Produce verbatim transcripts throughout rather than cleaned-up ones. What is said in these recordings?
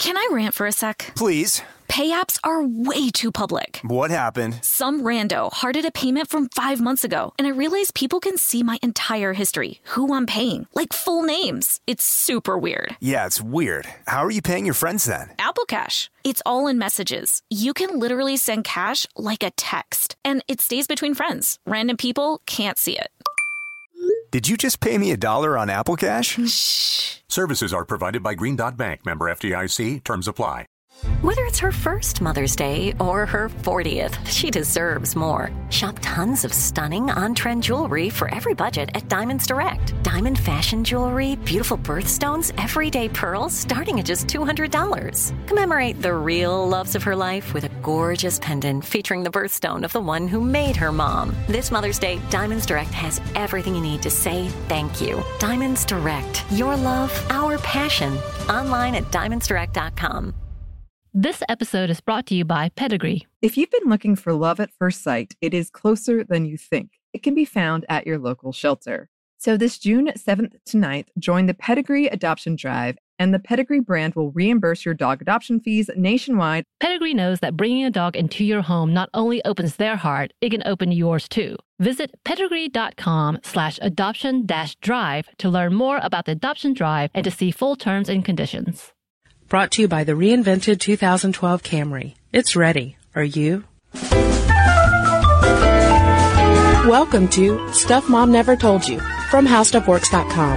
Can I rant for a sec? Please. Pay apps are way too public. What happened? Some rando hearted a payment from five months ago, and I realized people can see my entire history, who I'm paying, like full names. It's super weird. Yeah, it's weird. How are you paying your friends then? Apple Cash. It's all in messages. You can literally send cash like a text, and it stays between friends. Random people can't see it. Did you just pay me a dollar on Apple Cash? Shh. Services are provided by Green Dot Bank. Member F D I C. Terms apply. Whether it's her first Mother's Day or her fortieth, she deserves more. Shop tons of stunning on-trend jewelry for every budget at Diamonds Direct. Diamond fashion jewelry, beautiful birthstones, everyday pearls starting at just two hundred dollars. Commemorate the real loves of her life with a gorgeous pendant featuring the birthstone of the one who made her mom. This Mother's Day, Diamonds Direct has everything you need to say thank you. Diamonds Direct. Your love, our passion. Online at diamonds direct dot com. This episode is brought to you by Pedigree. If you've been looking for love at first sight, it is closer than you think. It can be found at your local shelter. So this June seventh to ninth, join the Pedigree Adoption Drive, and the Pedigree brand will reimburse your dog adoption fees nationwide. Pedigree knows that bringing a dog into your home not only opens their heart, it can open yours too. Visit pedigree.com slash adoption dash drive to learn more about the adoption drive and to see full terms and conditions. Brought to you by the reinvented two thousand twelve Camry. It's ready. Are you? Welcome to Stuff Mom Never Told You from How Stuff Works dot com.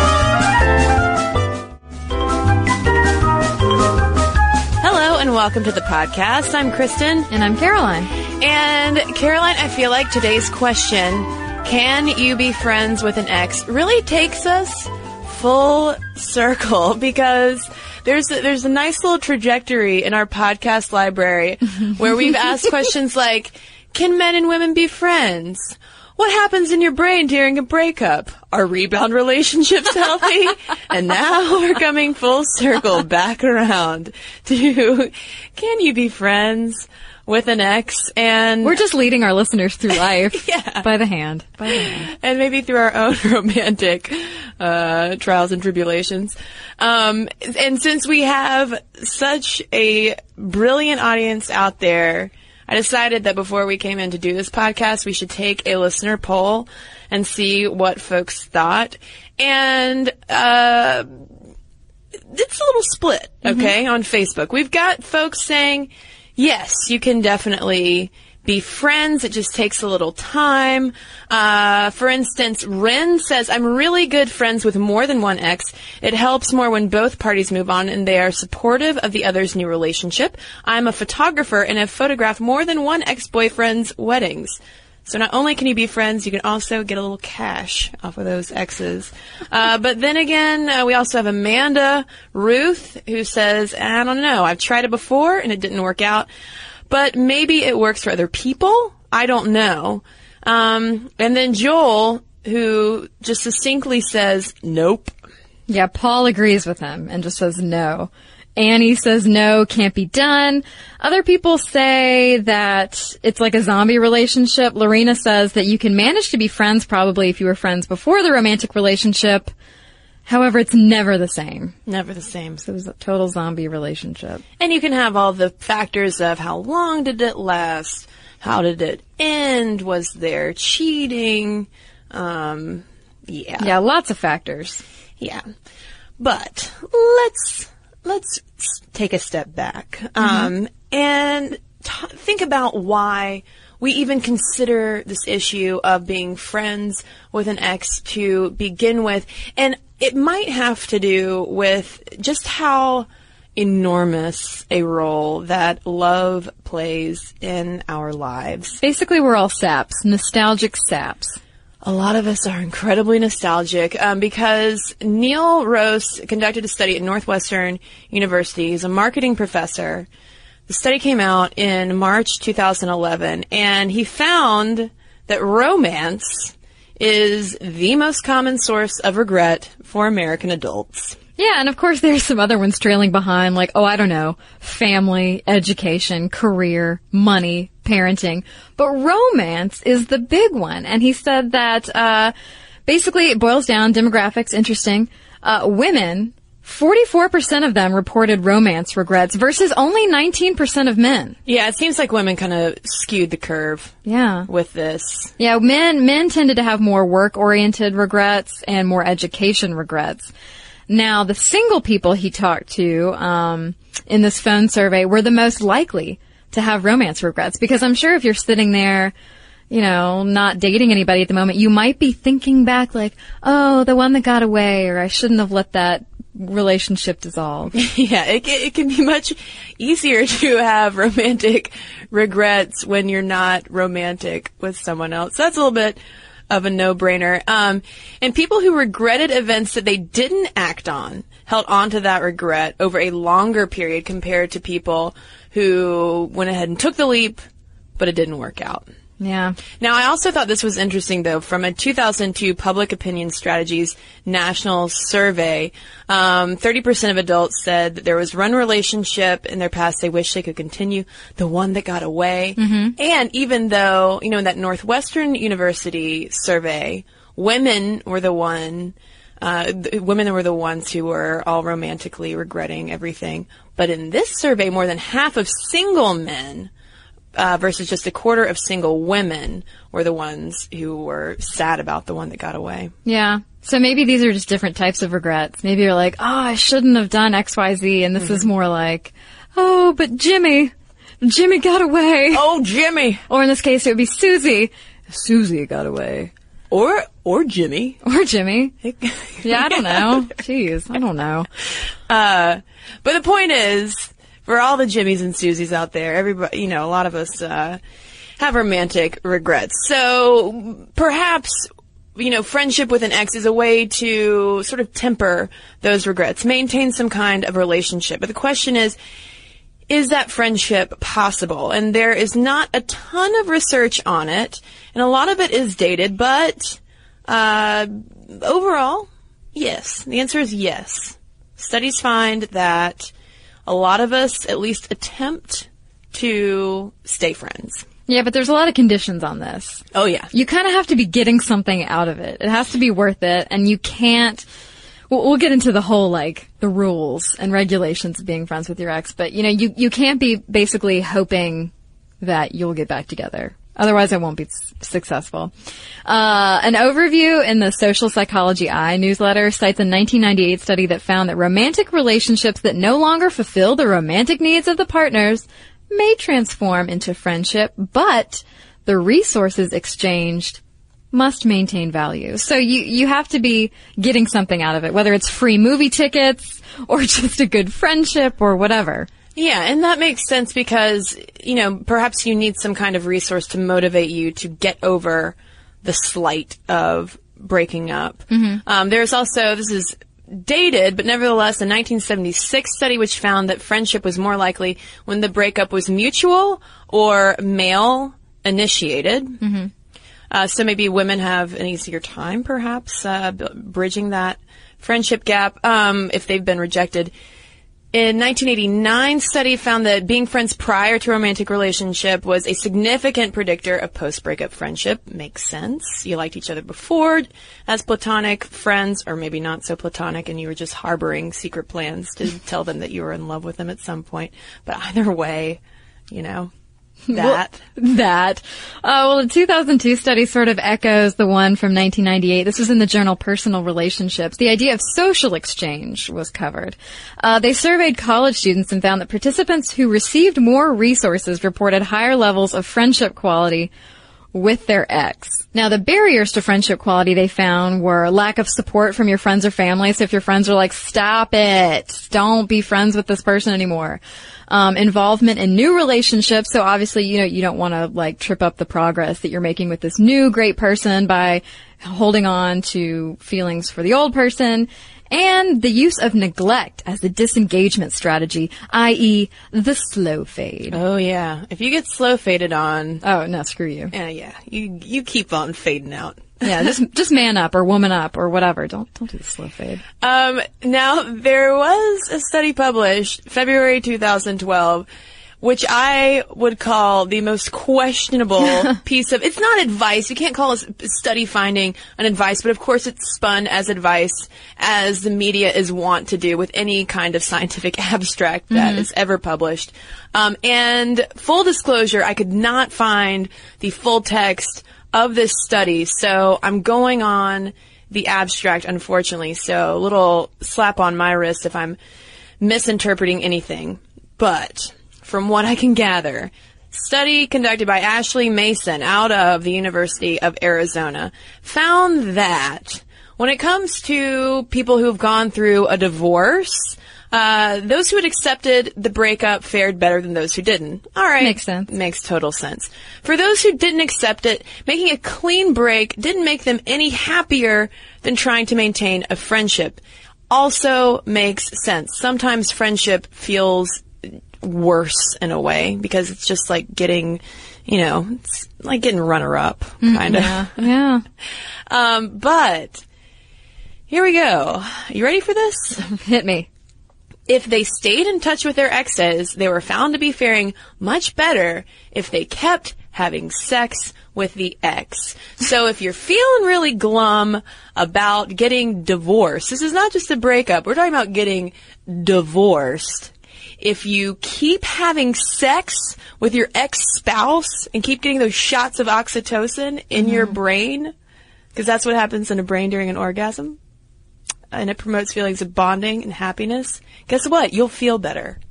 Hello and welcome to the podcast. I'm Kristen. And I'm Caroline. And Caroline, I feel like today's question, can you be friends with an ex, really takes us full circle because There's a, there's a nice little trajectory in our podcast library where we've asked questions like, can men and women be friends? What happens in your brain during a breakup? Are rebound relationships healthy? And now we're coming full circle back around to, can you be friends with an ex? And we're just leading our listeners through life yeah. by the hand, by the hand, and maybe through our own romantic uh trials and tribulations. Um, and since we have such a brilliant audience out there, I decided that before we came in to do this podcast, we should take a listener poll and see what folks thought. And uh it's a little split, okay, mm-hmm. on Facebook. We've got folks saying, yes, you can definitely be friends. It just takes a little time. Uh, for instance, Ren says, I'm really good friends with more than one ex. It helps more when both parties move on and they are supportive of the other's new relationship. I'm a photographer and have photographed more than one ex-boyfriend's weddings. So not only can you be friends, you can also get a little cash off of those exes. Uh, but then again, uh, we also have Amanda Ruth who says, I don't know, I've tried it before and it didn't work out. But maybe it works for other people. I don't know. Um, and then Joel, who just succinctly says, nope. Yeah, Paul agrees with him and just says no. Annie says no, can't be done. Other people say that it's like a zombie relationship. Lorena says that you can manage to be friends probably if you were friends before the romantic relationship. However, it's never the same. Never the same. So it's a total zombie relationship. And you can have all the factors of how long did it last? How did it end? Was there cheating? Um, yeah. Yeah, lots of factors. Yeah. But let's, let's take a step back. Mm-hmm. Um, and t- think about why we even consider this issue of being friends with an ex to begin with. And it might have to do with just how enormous a role that love plays in our lives. Basically, we're all saps, nostalgic saps. A lot of us are incredibly nostalgic um, because Neil Rose conducted a study at Northwestern University. He's a marketing professor. The study came out in March two thousand eleven, and he found that romance is the most common source of regret for American adults. Yeah, and of course there's some other ones trailing behind, like, oh, I don't know, family, education, career, money, parenting. But romance is the big one. And he said that uh basically it boils down, demographics, interesting. Uh women forty-four percent of them reported romance regrets versus only nineteen percent of men. Yeah, it seems like women kind of skewed the curve. Yeah. With this. Yeah, men men tended to have more work-oriented regrets and more education regrets. Now, the single people he talked to um, in this phone survey were the most likely to have romance regrets, because I'm sure if you're sitting there, you know, not dating anybody at the moment, you might be thinking back like, oh, the one that got away, or I shouldn't have let that relationship dissolve. Yeah, it, it can be much easier to have romantic regrets when you're not romantic with someone else. So that's a little bit of a no-brainer. Um, and people who regretted events that they didn't act on held on to that regret over a longer period compared to people who went ahead and took the leap, but it didn't work out. Yeah. Now, I also thought this was interesting, though. From a two thousand two Public Opinion Strategies national survey, um, thirty percent of adults said that there was one relationship in their past they wish they could continue, the one that got away. Mm-hmm. And even though, you know, in that Northwestern University survey, women were the one, uh, th- women were the ones who were all romantically regretting everything. But in this survey, more than half of single men Uh, versus just a quarter of single women were the ones who were sad about the one that got away. Yeah. So maybe these are just different types of regrets. Maybe you're like, oh, I shouldn't have done X, Y, Z. And this mm-hmm. is more like, oh, but Jimmy, Jimmy got away. Oh, Jimmy. Or in this case, it would be Susie. Susie got away. Or, or Jimmy. Or Jimmy. Yeah, I don't know. Jeez, I don't know. Uh, but the point is, for all the Jimmys and Susies out there, everybody, you know, a lot of us uh, have romantic regrets. So perhaps, you know, friendship with an ex is a way to sort of temper those regrets, maintain some kind of relationship. But the question is, is that friendship possible? And there is not a ton of research on it, and a lot of it is dated, but uh, overall, yes. The answer is yes. Studies find that a lot of us at least attempt to stay friends. Yeah, but there's a lot of conditions on this. Oh, yeah. You kind of have to be getting something out of it. It has to be worth it, and you can't... We'll, we'll get into the whole, like, the rules and regulations of being friends with your ex, but, you know, you, you can't be basically hoping that you'll get back together. Otherwise, it won't be s- successful. Uh, an overview in the Social Psychology Eye newsletter cites a nineteen ninety-eight study that found that romantic relationships that no longer fulfill the romantic needs of the partners may transform into friendship, but the resources exchanged must maintain value. So you, you have to be getting something out of it, whether it's free movie tickets or just a good friendship or whatever. Yeah, and that makes sense because, you know, perhaps you need some kind of resource to motivate you to get over the slight of breaking up. Mm-hmm. Um, there's also, this is dated, but nevertheless, a nineteen seventy-six study which found that friendship was more likely when the breakup was mutual or male-initiated. Mm-hmm. Uh, so maybe women have an easier time, perhaps, uh, b- bridging that friendship gap um, if they've been rejected. In nineteen eighty-nine, study found that being friends prior to a romantic relationship was a significant predictor of post-breakup friendship. Makes sense. You liked each other before as platonic friends, or maybe not so platonic, and you were just harboring secret plans to tell them that you were in love with them at some point. But either way, you know, that. Well, that. Uh, well, the two thousand two study sort of echoes the one from nineteen ninety-eight. This was in the journal Personal Relationships. The idea of social exchange was covered. Uh, they surveyed college students and found that participants who received more resources reported higher levels of friendship quality with their ex. Now, the barriers to friendship quality they found were lack of support from your friends or family. So if your friends are like, stop it, don't be friends with this person anymore. Um, involvement in new relationships. So obviously, you know, you don't want to like trip up the progress that you're making with this new great person by holding on to feelings for the old person. And the use of neglect as a disengagement strategy, that is the slow fade. Oh, yeah. If you get slow faded on... Oh, no, screw you. Yeah, yeah. You you keep on fading out. Yeah, just just man up or woman up or whatever. Don't don't do the slow fade. Um, now, there was a study published February two thousand twelve which I would call the most questionable piece of, it's not advice. You can't call a study finding an advice, but of course it's spun as advice, as the media is wont to do with any kind of scientific abstract that Mm-hmm. is ever published. Um, and full disclosure, I could not find the full text of this study, so I'm going on the abstract, unfortunately, so a little slap on my wrist if I'm misinterpreting anything. But from what I can gather, study conducted by Ashley Mason out of the University of Arizona found that when it comes to people who have gone through a divorce, uh, those who had accepted the breakup fared better than those who didn't. All right. Makes sense. Makes total sense. For those who didn't accept it, making a clean break didn't make them any happier than trying to maintain a friendship. Also makes sense. Sometimes friendship feels worse in a way because it's just like getting, you know, it's like getting runner-up, kind of. Yeah. yeah. Um, but here we go. You ready for this? Hit me. If they stayed in touch with their exes, they were found to be faring much better if they kept having sex with the ex. So if you're feeling really glum about getting divorced, this is not just a breakup, we're talking about getting divorced. If you keep having sex with your ex-spouse and keep getting those shots of oxytocin in mm-hmm. your brain, because that's what happens in a brain during an orgasm, and it promotes feelings of bonding and happiness, guess what? You'll feel better.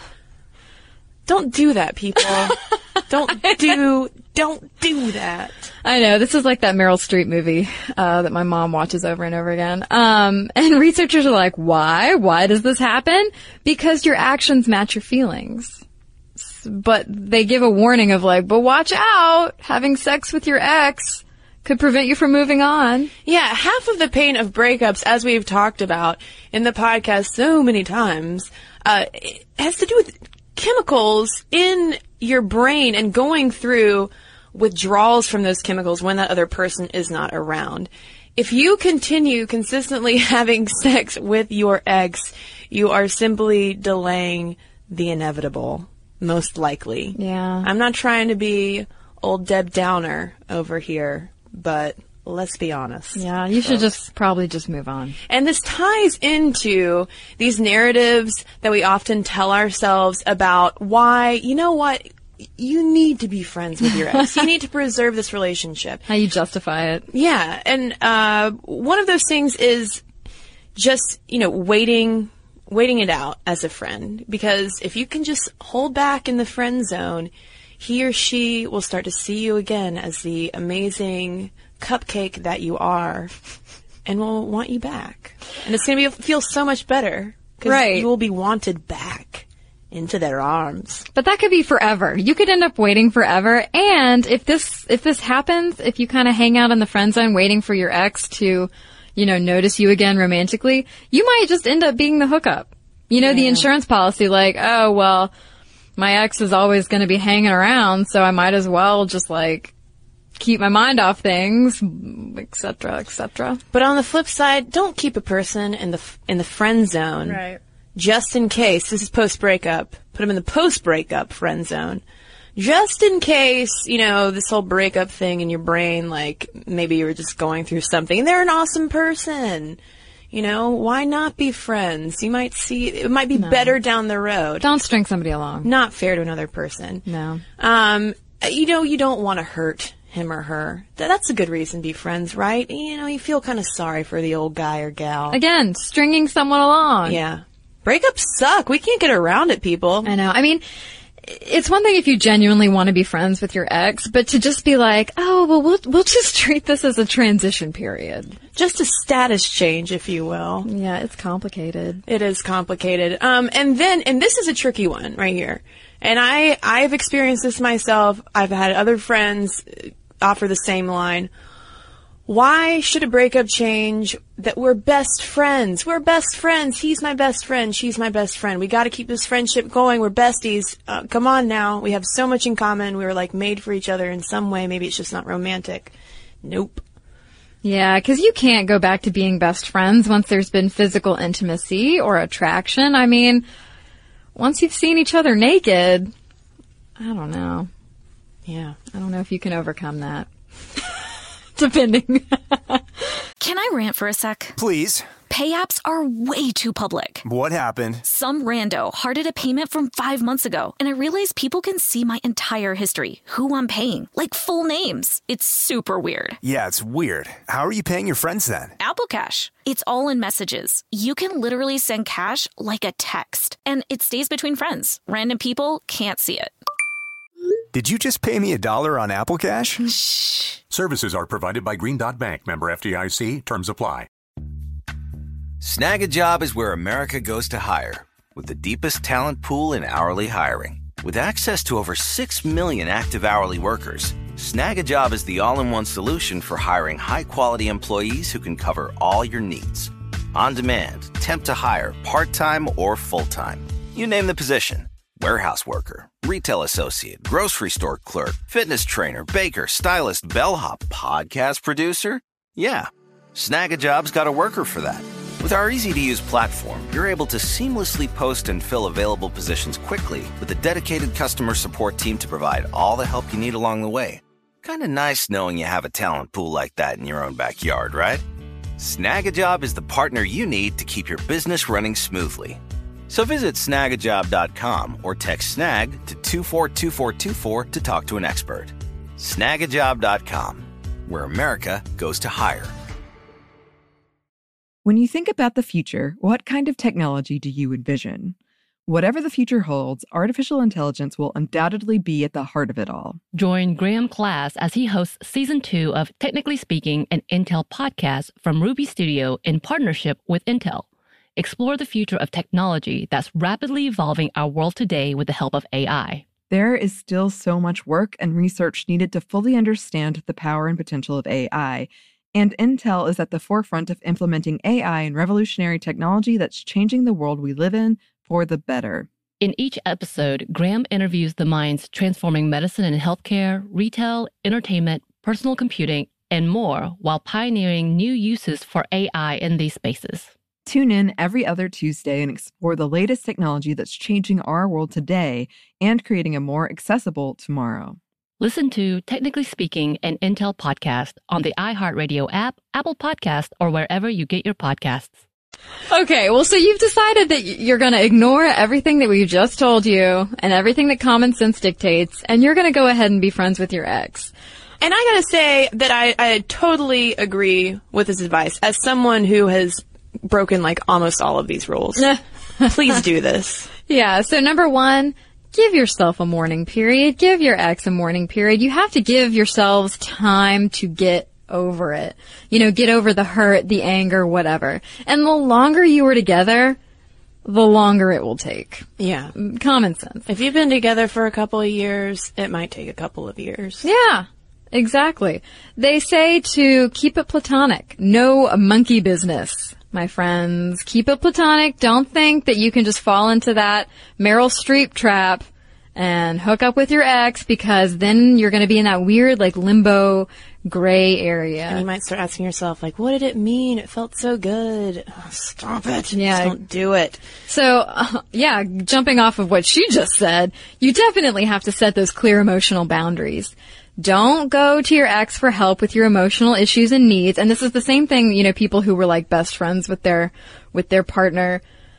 Don't do that, people. don't do, don't do that. I know. This is like that Meryl Streep movie, uh, that my mom watches over and over again. Um, and researchers are like, why? Why does this happen? Because your actions match your feelings. But they give a warning of like, but watch out! Having sex with your ex could prevent you from moving on. Yeah, half of the pain of breakups, as we've talked about in the podcast so many times, uh, it has to do with chemicals in your brain and going through withdrawals from those chemicals when that other person is not around. If you continue consistently having sex with your ex, you are simply delaying the inevitable, most likely. Yeah. I'm not trying to be old Deb Downer over here, but let's be honest. Yeah, you should just probably just move on. And this ties into these narratives that we often tell ourselves about why, you know what, you need to be friends with your ex. You need to preserve this relationship. How you justify it. Yeah, and uh, one of those things is just, you know, waiting waiting it out as a friend. Because if you can just hold back in the friend zone, he or she will start to see you again as the amazing cupcake that you are and will want you back. And it's going to be feel so much better because right. you will be wanted back into their arms. But that could be forever. You could end up waiting forever. And if this if this happens, if you kind of hang out in the friend zone waiting for your ex to, you know, notice you again romantically, you might just end up being the hookup. You know, yeah. the insurance policy, like, oh, well, my ex is always going to be hanging around, so I might as well just, like, keep my mind off things, et cetera, et cetera. But on the flip side, don't keep a person in the in the friend zone. Right. Just in case. This is post-breakup. Put them in the post-breakup friend zone. Just in case, you know, this whole breakup thing in your brain, like, maybe you were just going through something, and they're an awesome person. You know, why not be friends? You might see, it might be no. better down the road. Don't string somebody along. Not fair to another person. No. Um, you know, you don't want to hurt him or her. That's a good reason to be friends, right? You know, you feel kind of sorry for the old guy or gal. Again, stringing someone along. Yeah. Breakups suck. We can't get around it, people. I know. I mean, it's one thing if you genuinely want to be friends with your ex, but to just be like, oh, well, we'll, we'll just treat this as a transition period. Just a status change, if you will. Yeah, it's complicated. It is complicated. Um, and then, and this is a tricky one right here. And I, I've experienced this myself. I've had other friends offer the same line. Why should a breakup change that we're best friends? We're best friends. He's my best friend. She's my best friend. We got to keep this friendship going. We're besties. Uh, come on now. We have so much in common. We were like made for each other in some way. Maybe it's just not romantic. Nope. Yeah, because you can't go back to being best friends once there's been physical intimacy or attraction. I mean, once you've seen each other naked, I don't know. Yeah. I don't know if you can overcome that. Depending. Can I rant for a sec? Please. Pay apps are way too public. What happened? Some rando hearted a payment from five months ago, and I realized people can see my entire history, who I'm paying, like full names. It's super weird. Yeah, it's weird. How are you paying your friends then? Apple Cash. It's all in messages. You can literally send cash like a text, and it stays between friends. Random people can't see it. Did you just pay me a dollar on Apple Cash? Shh. Services are provided by Green Dot Bank. Member F D I C. Terms apply. Snag a Job is where America goes to hire, with the deepest talent pool in hourly hiring. With access to over six million active hourly workers, Snag a Job is the all-in-one solution for hiring high-quality employees who can cover all your needs. On demand, temp to hire, part-time or full-time. You name the position. Warehouse worker, retail associate, grocery store clerk, fitness trainer, baker, stylist, bellhop, podcast producer. Yeah, Snag a Job's got a worker for that. With our easy-to-use platform, you're able to seamlessly post and fill available positions quickly with a dedicated customer support team to provide all the help you need along the way. Kind of nice knowing you have a talent pool like that in your own backyard, right? Snag a Job is the partner you need to keep your business running smoothly. So visit snag a job dot com or text SNAG to two four two four two four to talk to an expert. snag a job dot com, where America goes to hire. When you think about the future, what kind of technology do you envision? Whatever the future holds, artificial intelligence will undoubtedly be at the heart of it all. Join Graham Class as he hosts Season two of Technically Speaking, an Intel podcast from Ruby Studio in partnership with Intel. Explore the future of technology that's rapidly evolving our world today with the help of A I. There is still so much work and research needed to fully understand the power and potential of A I, and Intel is at the forefront of implementing A I and revolutionary technology that's changing the world we live in for the better. In each episode, Graham interviews the minds transforming medicine and healthcare, retail, entertainment, personal computing, and more, while pioneering new uses for A I in these spaces. Tune in every other Tuesday and explore the latest technology that's changing our world today and creating a more accessible tomorrow. Listen to Technically Speaking, an Intel podcast on the iHeartRadio app, Apple Podcast, or wherever you get your podcasts. Okay, well, so you've decided that you're going to ignore everything that we've just told you and everything that common sense dictates, and you're going to go ahead and be friends with your ex. And I gotta say that I, I totally agree with this advice. As someone who has broken like almost all of these rules, please do this. Yeah, so number one, give yourself a mourning period. Give your ex a mourning period. You have to give yourselves time to get over it. You know, get over the hurt, the anger, whatever. And the longer you are together, the longer it will take. Yeah. Common sense. If you've been together for a couple of years, it might take a couple of years. Yeah, exactly. They say to keep it platonic. No monkey business, my friends. Keep it platonic. Don't think that you can just fall into that Meryl Streep trap and hook up with your ex, because then you're going to be in that weird, like, limbo gray area. And you might start asking yourself, like, what did it mean? It felt so good. Oh, stop it. Yeah. Just don't do it. So, uh, yeah, jumping off of what she just said, you definitely have to set those clear emotional boundaries. Don't go to your ex for help with your emotional issues and needs. And this is the same thing, you know, people who were like best friends with their, with their partner.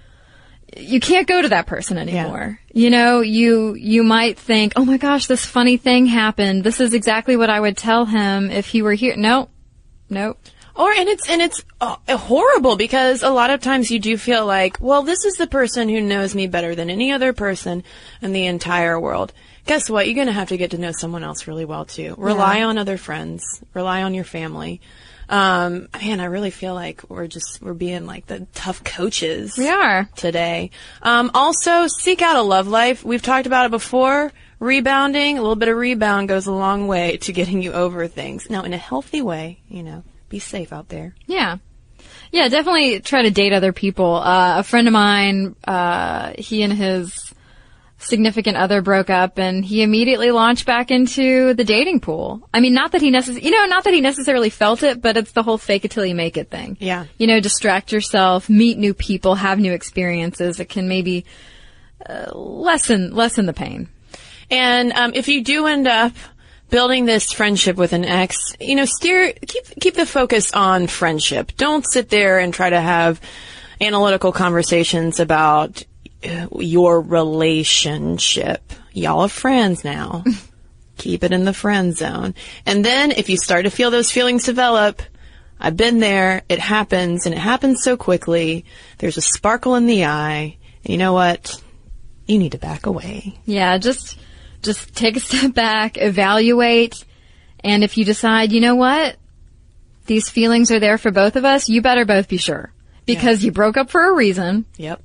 You can't go to that person anymore. Yeah. You know, you, you might think, oh my gosh, this funny thing happened. This is exactly what I would tell him if he were here. No, no. Or, and it's, and it's uh, horrible, because a lot of times you do feel like, well, this is the person who knows me better than any other person in the entire world. Guess what? You're going to have to get to know someone else really well too. Rely yeah. on other friends. Rely on your family. Um, man, I really feel like we're just, we're being like the tough coaches. We are. Today. Um, also seek out a love life. We've talked about it before. Rebounding, a little bit of rebound goes a long way to getting you over things. Now, in a healthy way, you know, be safe out there. Yeah. Yeah, definitely try to date other people. Uh, a friend of mine, uh, he and his significant other broke up, and he immediately launched back into the dating pool. I mean, not that he necess- you know, not that he necessarily felt it, but it's the whole fake it till you make it thing. Yeah. You know, distract yourself, meet new people, have new experiences. It can maybe uh, lessen lessen the pain. And um, if you do end up building this friendship with an ex, you know, steer, keep, keep the focus on friendship. Don't sit there and try to have analytical conversations about your relationship. Y'all are friends now. Keep it in the friend zone. And then if you start to feel those feelings develop, I've been there, it happens, and it happens so quickly. There's a sparkle in the eye. And you know what? You need to back away. Yeah, just just take a step back, evaluate, and if you decide, you know what? These feelings are there for both of us, you better both be sure. Because yeah. you broke up for a reason. Yep.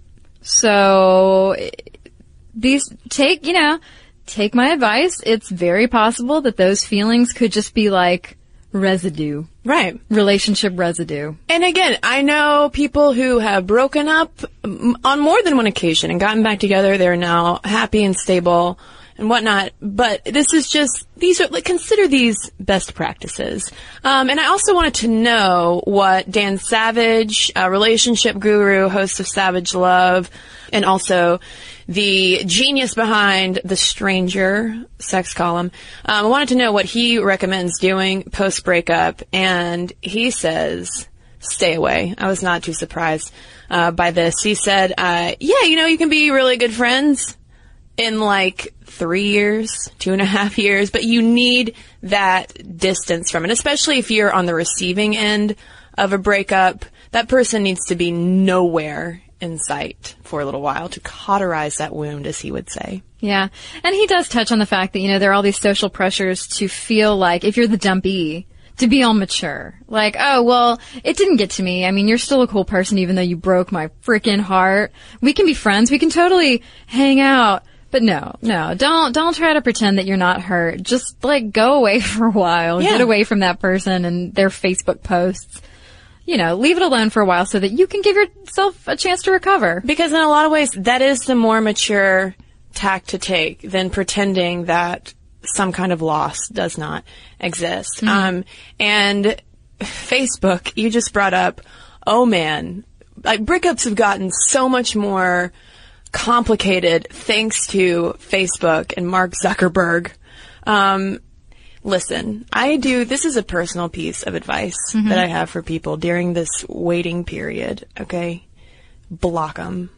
So, these, take, you know, take my advice. It's very possible that those feelings could just be like residue. Right. Relationship residue. And again, I know people who have broken up on more than one occasion and gotten back together. They're now happy and stable and whatnot. But this is just, these are, like, consider these best practices. Um, and I also wanted to know what Dan Savage, a relationship guru, host of Savage Love, and also the genius behind The Stranger sex column, um, I wanted to know what he recommends doing post-breakup. And he says, stay away. I was not too surprised uh, by this. He said, uh, yeah, you know, you can be really good friends in like three years, two and a half years, but you need that distance from it, especially if you're on the receiving end of a breakup. That person needs to be nowhere in sight for a little while to cauterize that wound, as he would say. Yeah. And he does touch on the fact that, you know, there are all these social pressures to feel like, if you're the dumpee, to be all mature. Like, oh, well, it didn't get to me. I mean, you're still a cool person even though you broke my freaking heart. We can be friends. We can totally hang out. But no, no, don't, don't try to pretend that you're not hurt. Just, like, go away for a while. Yeah. Get away from that person and their Facebook posts. You know, leave it alone for a while so that you can give yourself a chance to recover. Because in a lot of ways, that is the more mature tack to take than pretending that some kind of loss does not exist. Mm-hmm. Um, and Facebook, you just brought up, oh man, like, breakups have gotten so much more complicated thanks to Facebook and Mark Zuckerberg. Um, listen, I do, this is a personal piece of advice mm-hmm. that I have for people during this waiting period, okay? Block them.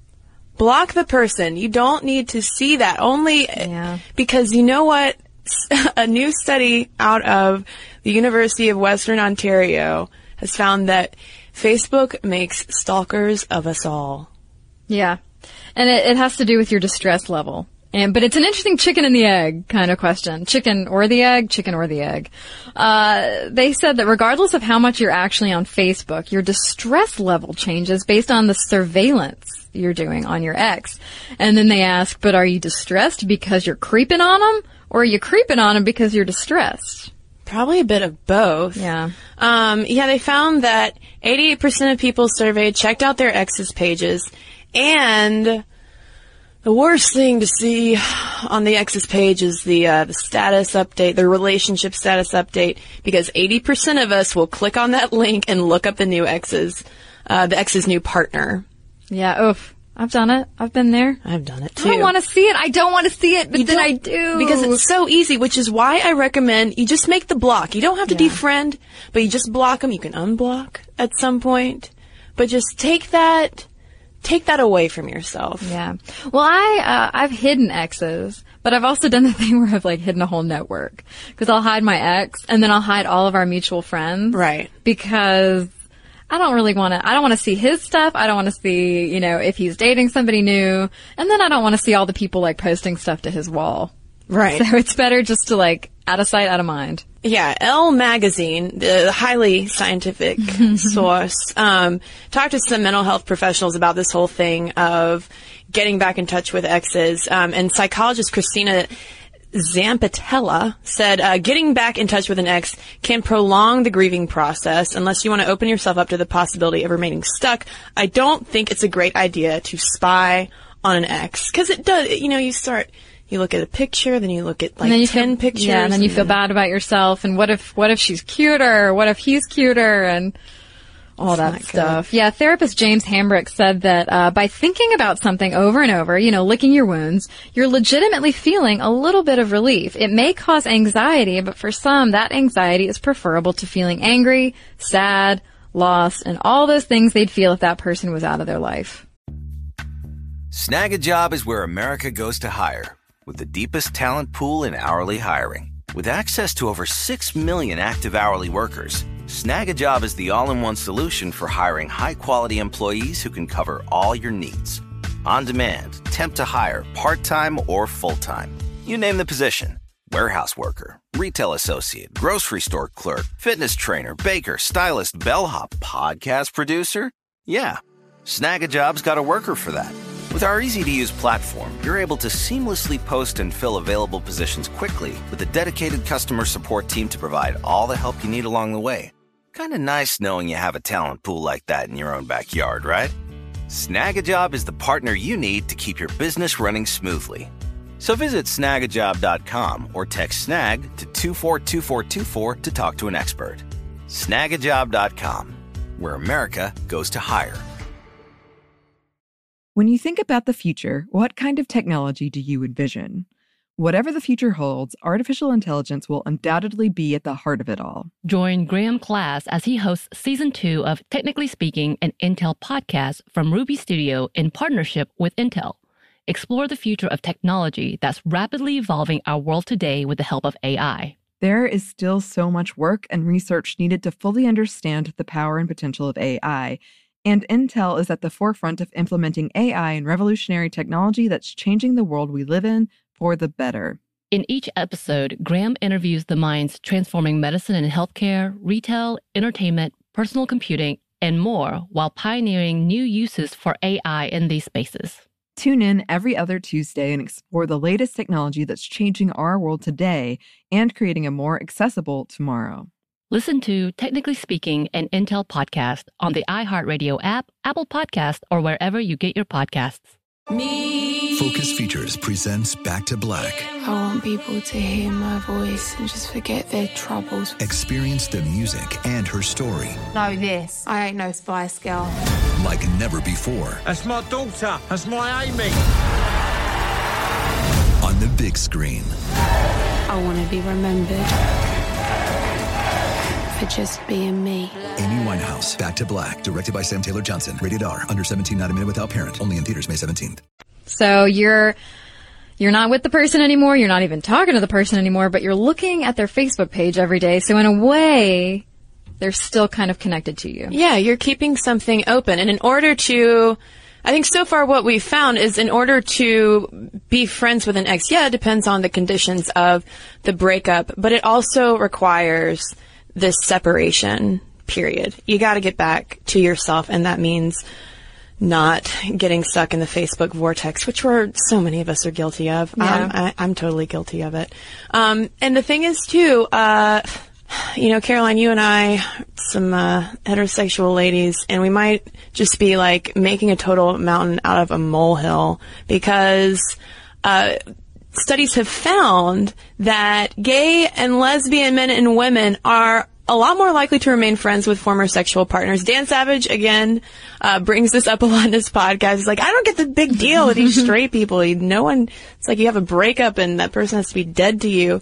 Block the person. You don't need to see that. Only yeah. because you know what? A new study out of the University of Western Ontario has found that Facebook makes stalkers of us all. Yeah. And it, it has to do with your distress level. And, but it's an interesting chicken and the egg kind of question. Chicken or the egg, chicken or the egg. Uh, they said that regardless of how much you're actually on Facebook, your distress level changes based on the surveillance you're doing on your ex. And then they ask, but are you distressed because you're creeping on them? Or are you creeping on them because you're distressed? Probably a bit of both. Yeah. Um, yeah, they found that eighty-eight percent of people surveyed checked out their ex's pages. And the worst thing to see on the ex's page is the uh, the status update, the relationship status update, because eighty percent of us will click on that link and look up the new ex's, uh, the ex's new partner. Yeah, oof. I've done it. I've been there. I've done it too. I don't want to see it. I don't want to see it, but you then I do. Because it's so easy, which is why I recommend you just make the block. You don't have to yeah. defriend, but you just block them. You can unblock at some point, but just take that... Take that away from yourself. Yeah. Well, I, uh, I've hidden exes, but I've also done the thing where I've, like, hidden a whole network. Because I'll hide my ex, and then I'll hide all of our mutual friends. Right. Because I don't really want to, I don't want to see his stuff. I don't want to see, you know, if he's dating somebody new. And then I don't want to see all the people, like, posting stuff to his wall. Right. So it's better just to, like, out of sight, out of mind. Yeah, Elle Magazine, the highly scientific source, um, talked to some mental health professionals about this whole thing of getting back in touch with exes. Um, and psychologist Christina Zampatella said, uh, getting back in touch with an ex can prolong the grieving process unless you want to open yourself up to the possibility of remaining stuck. I don't think it's a great idea to spy on an ex. Because it does, you know, you start... You look at a picture, then you look at like ten feel, pictures. Yeah, and then you feel bad about yourself. And what if, what if she's cuter? What if he's cuter? And all that not stuff. good. Yeah, therapist James Hambrick said that uh, by thinking about something over and over, you know, licking your wounds, you're legitimately feeling a little bit of relief. It may cause anxiety, but for some, that anxiety is preferable to feeling angry, sad, lost, and all those things they'd feel if that person was out of their life. Snag a Job is where America goes to hire, with the deepest talent pool in hourly hiring. With access to over six million active hourly workers, Snag a Job is the all-in-one solution for hiring high-quality employees who can cover all your needs. On demand, temp to hire, part-time or full-time. You name the position. Warehouse worker, retail associate, grocery store clerk, fitness trainer, baker, stylist, bellhop, podcast producer. Yeah, Snag a Job's got a worker for that. With our easy-to-use platform, you're able to seamlessly post and fill available positions quickly with a dedicated customer support team to provide all the help you need along the way. Kind of nice knowing you have a talent pool like that in your own backyard, right? Snag a Job is the partner you need to keep your business running smoothly. So visit snag a job dot com or text SNAG to two four two four two four to talk to an expert. snag a job dot com, where America goes to hire. When you think about the future, what kind of technology do you envision? Whatever the future holds, artificial intelligence will undoubtedly be at the heart of it all. Join Graham Class as he hosts season two of Technically Speaking, an Intel podcast from Ruby Studio in partnership with Intel. Explore the future of technology that's rapidly evolving our world today with the help of A I. There is still so much work and research needed to fully understand the power and potential of A I, and Intel is at the forefront of implementing A I and revolutionary technology that's changing the world we live in for the better. In each episode, Graham interviews the minds transforming medicine and healthcare, retail, entertainment, personal computing, and more while pioneering new uses for A I in these spaces. Tune in every other Tuesday and explore the latest technology that's changing our world today and creating a more accessible tomorrow. Listen to Technically Speaking, an Intel podcast on the iHeartRadio app, Apple Podcast, or wherever you get your podcasts. Me. Focus Features presents Back to Black. I want people to hear my voice and just forget their troubles. Experience the music and her story. Know this, I ain't no Spice Girl. Like never before. That's my daughter. That's my Amy. On the big screen. I want to be remembered for just being me. Amy Winehouse, Back to Black, directed by Sam Taylor Johnson. Rated R, under seventeen, not a minute without parent. Only in theaters May seventeenth. So you're you're not with the person anymore. You're not even talking to the person anymore, but you're looking at their Facebook page every day. So in a way, they're still kind of connected to you. Yeah, you're keeping something open. And in order to, I think so far what we've found is in order to be friends with an ex, yeah, it depends on the conditions of the breakup, but it also requires this separation period. You got to get back to yourself, and that means not getting stuck in the Facebook vortex, which we're, so many of us are guilty of. Yeah. Um, I, I'm totally guilty of it. Um, and the thing is, too, uh, you know, Caroline, you and I, some uh, heterosexual ladies, and we might just be like making a total mountain out of a molehill because uh, studies have found that gay and lesbian men and women are a lot more likely to remain friends with former sexual partners. Dan Savage, again, uh, brings this up a lot in his podcast. He's like, I don't get the big deal with these straight people. No one, it's like you have a breakup and that person has to be dead to you.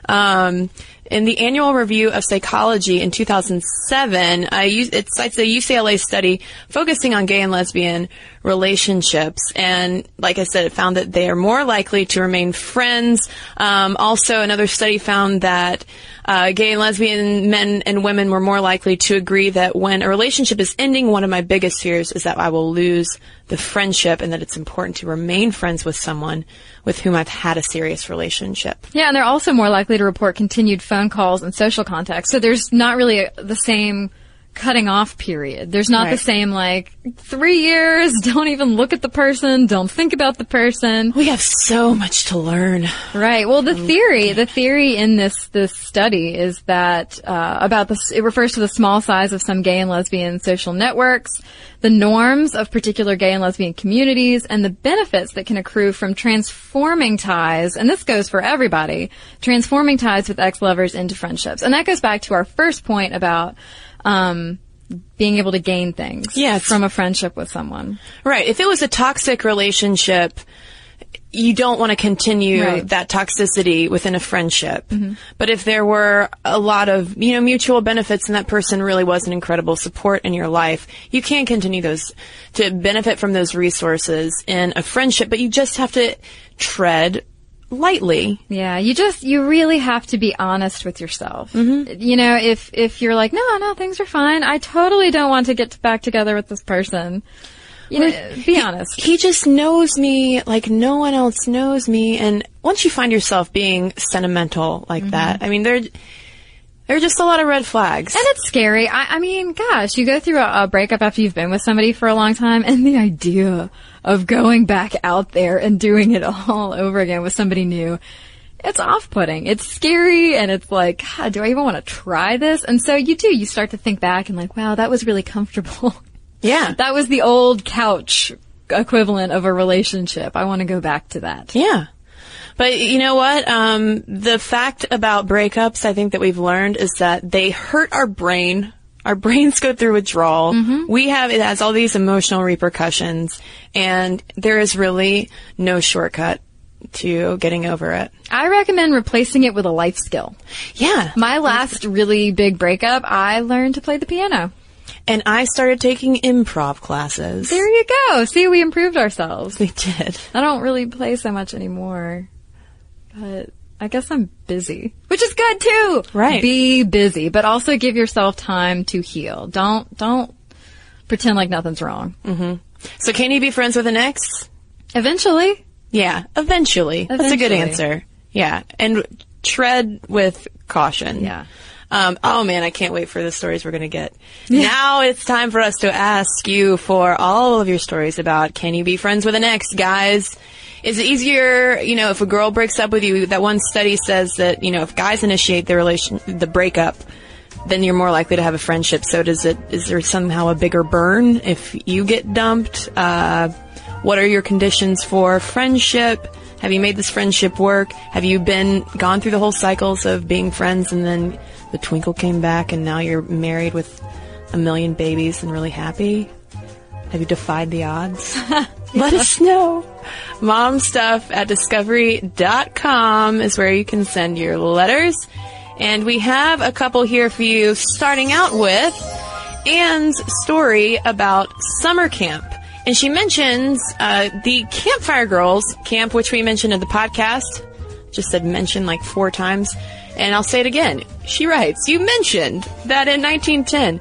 Um, in the annual review of psychology in two thousand seven, uh, it cites a U C L A study focusing on gay and lesbian relationships. And like I said, it found that they are more likely to remain friends. Um, also, another study found that uh, gay and lesbian men and women were more likely to agree that when a relationship is ending, one of my biggest fears is that I will lose the friendship, and that it's important to remain friends with someone with whom I've had a serious relationship. Yeah, and they're also more likely to report continued phone calls and social contacts. So there's not really a, the same cutting off period. There's not Right. the same, like, three years, don't even look at the person, don't think about the person. We have so much to learn. Right. Well, the theory, the theory in this, this study is that, uh, about this, it refers to the small size of some gay and lesbian social networks, the norms of particular gay and lesbian communities, and the benefits that can accrue from transforming ties, and this goes for everybody, transforming ties with ex-lovers into friendships. And that goes back to our first point about, um, being able to gain things yes. from a friendship with someone. Right. If it was a toxic relationship, you don't want to continue right. that toxicity within a friendship. Mm-hmm. But if there were a lot of, you know, mutual benefits and that person really was an incredible support in your life, you can continue those, to benefit from those resources in a friendship, but you just have to tread lightly. Yeah, you just, you really have to be honest with yourself. Mm-hmm. You know, if, if you're like, no, no, things are fine. I totally don't want to get back together with this person. You know, be he, honest. He just knows me like no one else knows me. And once you find yourself being sentimental like mm-hmm. that, I mean, there, there are just a lot of red flags. And it's scary. I, I mean, gosh, you go through a, a breakup after you've been with somebody for a long time, and the idea of going back out there and doing it all over again with somebody new, it's off-putting. It's scary, and it's like, God, do I even want to try this? And so you do. You start to think back and like, wow, that was really comfortable. Yeah. That was the old couch equivalent of a relationship. I want to go back to that. Yeah. But you know what? Um, the fact about breakups, I think that we've learned is that they hurt our brain. Our brains go through withdrawal. Mm-hmm. We have, it has all these emotional repercussions, and there is really no shortcut to getting over it. I recommend replacing it with a life skill. Yeah. My last really big breakup, I learned to play the piano. And I started taking improv classes. There you go. See, we improved ourselves. We did. I don't really play so much anymore, but I guess I'm busy, which is good too. Right. Be busy, but also give yourself time to heal. Don't, don't pretend like nothing's wrong. Mm-hmm. So can you be friends with an ex? Eventually. Yeah, eventually. eventually. That's a good answer. Yeah. And tread with caution. Yeah. Um, oh man, I can't wait for the stories we're going to get. Yeah. Now it's time for us to ask you for all of your stories about can you be friends with an ex, guys? Is it easier, you know, if a girl breaks up with you? That one study says that, you know, if guys initiate the relation, the breakup, then you're more likely to have a friendship. So does it, is there somehow a bigger burn if you get dumped? Uh, what are your conditions for friendship? Have you made this friendship work? Have you been, gone through the whole cycles of being friends and then the twinkle came back and now you're married with a million babies and really happy? Have you defied the odds? Let us know. Momstuff at discovery dot com is where you can send your letters. And we have a couple here for you, starting out with Anne's story about summer camp. And she mentions uh, the Campfire Girls camp, which we mentioned in the podcast. Just said mention like four times. And I'll say it again. She writes, you mentioned that in nineteen ten,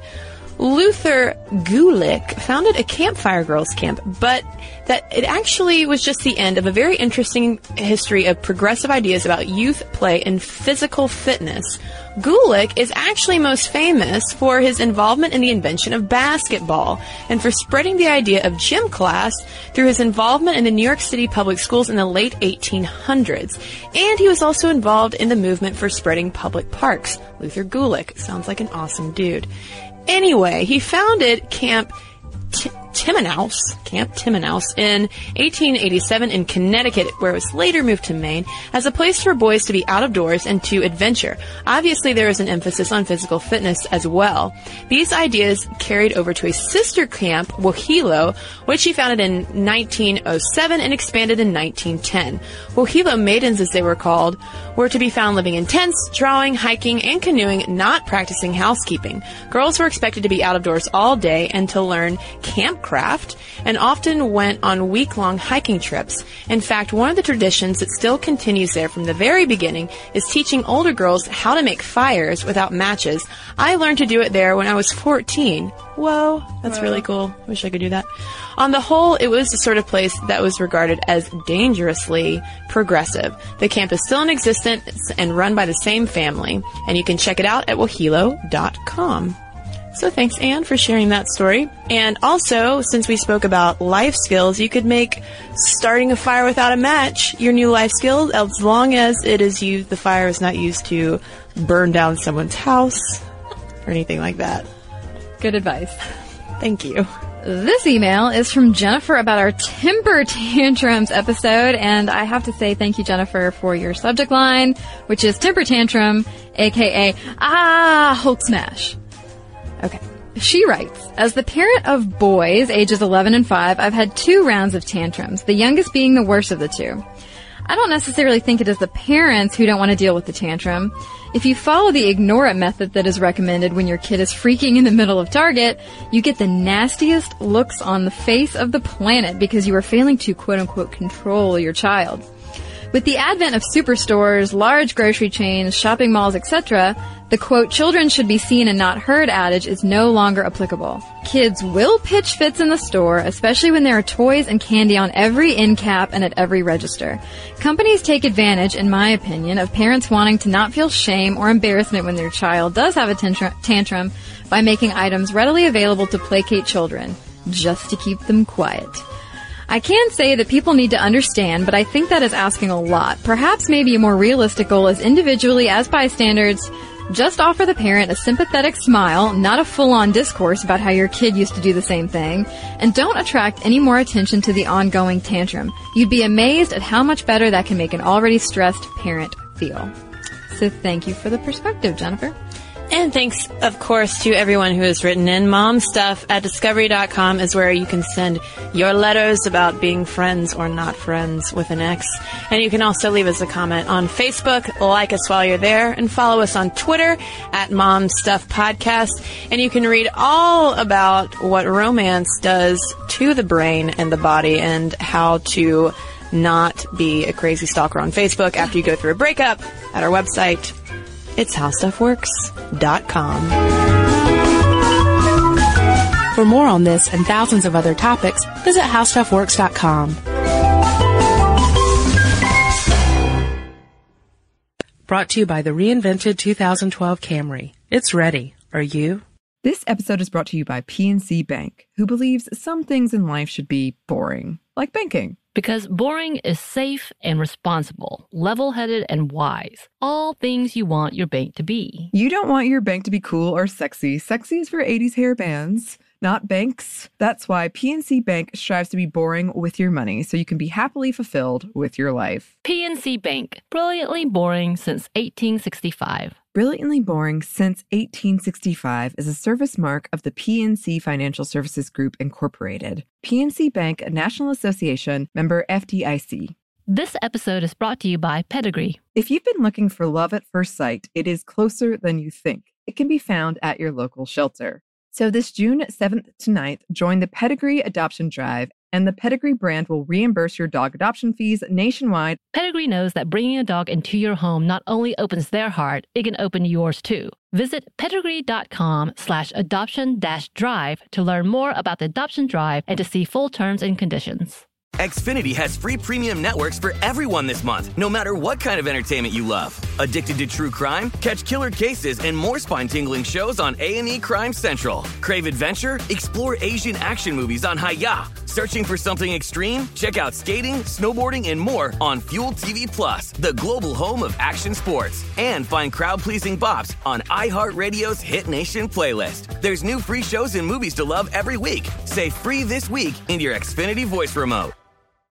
Luther Gulick founded a Campfire Girls camp, but that it actually was just the end of a very interesting history of progressive ideas about youth play and physical fitness. Gulick is actually most famous for his involvement in the invention of basketball and for spreading the idea of gym class through his involvement in the New York City public schools in the late eighteen hundreds. And he was also involved in the movement for spreading public parks. Luther Gulick sounds like an awesome dude. Anyway, he founded Camp T- Timmenhouse, Camp Timmenhouse, in eighteen eighty-seven in Connecticut, where it was later moved to Maine, as a place for boys to be out of doors and to adventure. Obviously, there is an emphasis on physical fitness as well. These ideas carried over to a sister camp, Wohelo, which he founded in nineteen oh seven and expanded in nineteen ten. Wohelo maidens, as they were called, were to be found living in tents, drawing, hiking, and canoeing, not practicing housekeeping. Girls were expected to be out of doors all day and to learn campcraft, and often went on week-long hiking trips. In fact, one of the traditions that still continues there from the very beginning is teaching older girls how to make fires without matches. I learned to do it there when I was fourteen. Whoa, that's Whoa. really cool. Wish I could do that. On the whole, it was the sort of place that was regarded as dangerously progressive. The camp is still in existence and run by the same family, and you can check it out at wohelo dot com. So thanks, Anne, for sharing that story. And also, since we spoke about life skills, you could make starting a fire without a match your new life skill, as long as it is used, the fire is not used to burn down someone's house or anything like that. Good advice. Thank you. This email is from Jennifer about our Temper Tantrums episode, and I have to say thank you, Jennifer, for your subject line, which is Temper Tantrum, aka Ah, Hulk Smash. Okay. She writes, as the parent of boys ages eleven and five, I've had two rounds of tantrums, the youngest being the worst of the two. I don't necessarily think it is the parents who don't want to deal with the tantrum. If you follow the ignore it method that is recommended when your kid is freaking in the middle of Target, you get the nastiest looks on the face of the planet because you are failing to quote-unquote control your child. With the advent of superstores, large grocery chains, shopping malls, et cetera, the quote, children should be seen and not heard adage is no longer applicable. Kids will pitch fits in the store, especially when there are toys and candy on every end cap and at every register. Companies take advantage, in my opinion, of parents wanting to not feel shame or embarrassment when their child does have a tantrum, tantrum by making items readily available to placate children, just to keep them quiet. I can say that people need to understand, but I think that is asking a lot. Perhaps maybe a more realistic goal is individually, as bystanders, just offer the parent a sympathetic smile, not a full-on discourse about how your kid used to do the same thing, and don't attract any more attention to the ongoing tantrum. You'd be amazed at how much better that can make an already stressed parent feel. So thank you for the perspective, Jennifer. And thanks, of course, to everyone who has written in. Momstuff at discovery dot com is where you can send your letters about being friends or not friends with an ex. And you can also leave us a comment on Facebook, like us while you're there, and follow us on Twitter at Momstuff Podcast. And you can read all about what romance does to the brain and the body and how to not be a crazy stalker on Facebook after you go through a breakup at our website. It's how stuff works dot com. For more on this and thousands of other topics, visit how stuff works dot com. Brought to you by the reinvented two thousand twelve Camry. It's ready. Are you? This episode is brought to you by P N C Bank, who believes some things in life should be boring, like banking. Because boring is safe and responsible, level-headed and wise. All things you want your bank to be. You don't want your bank to be cool or sexy. Sexy is for eighties hair bands, not banks. That's why P N C Bank strives to be boring with your money so you can be happily fulfilled with your life. P N C Bank, brilliantly boring since eighteen sixty-five. Brilliantly Boring Since eighteen sixty-five is a service mark of the P N C Financial Services Group, Incorporated. P N C Bank, a National Association, member F D I C. This episode is brought to you by Pedigree. If you've been looking for love at first sight, it is closer than you think. It can be found at your local shelter. So this June seventh to ninth, join the Pedigree Adoption Drive, and the Pedigree brand will reimburse your dog adoption fees nationwide. Pedigree knows that bringing a dog into your home not only opens their heart, it can open yours too. Visit pedigree.com slash adoption dash drive to learn more about the adoption drive and to see full terms and conditions. Xfinity has free premium networks for everyone this month, no matter what kind of entertainment you love. Addicted to true crime? Catch killer cases and more spine-tingling shows on A and E Crime Central. Crave adventure? Explore Asian action movies on Hi-Ya. Searching for something extreme? Check out skating, snowboarding, and more on Fuel T V Plus, the global home of action sports. And find crowd-pleasing bops on iHeartRadio's Hit Nation playlist. There's new free shows and movies to love every week. Say free this week in your Xfinity voice remote.